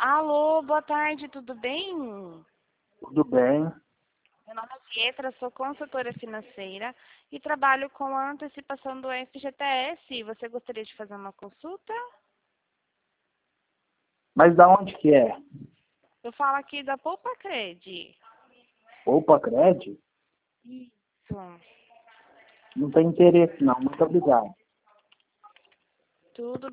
Alô, boa tarde, tudo bem? Tudo bem. Meu nome é Pietra, sou consultora financeira e trabalho com a antecipação do FGTS. Você gostaria de fazer uma consulta? Mas da onde que é? Eu falo aqui da Poupa Cred. Opa, Cred? Isso. Não tem interesse não, muito obrigado. Tudo